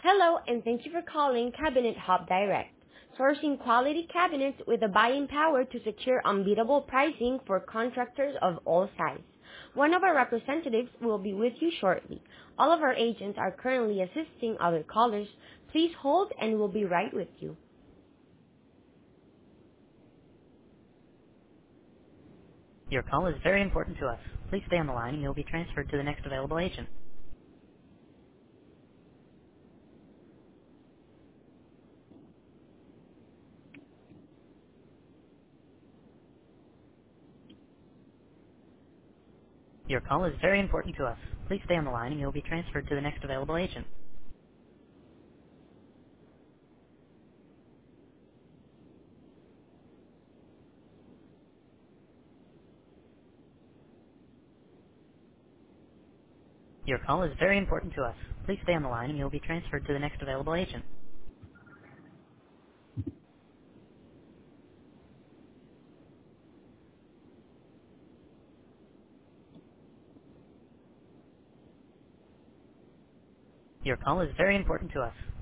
Hello, and thank you for calling Cabinet Hub Direct, sourcing quality cabinets with the buying power to secure unbeatable pricing for contractors of all sizes. One of our representatives will be with you shortly. All of our agents are currently assisting other callers. Please hold and we'll be right with you. Your call is very important to us. Please stay on the line and you'll be transferred to the next available agent. Your call is very important to us. Please stay on the line and you'll be transferred to the next available agent. Your call is very important to us. Please stay on the line and you'll be transferred to the next available agent. Your call is very important to us.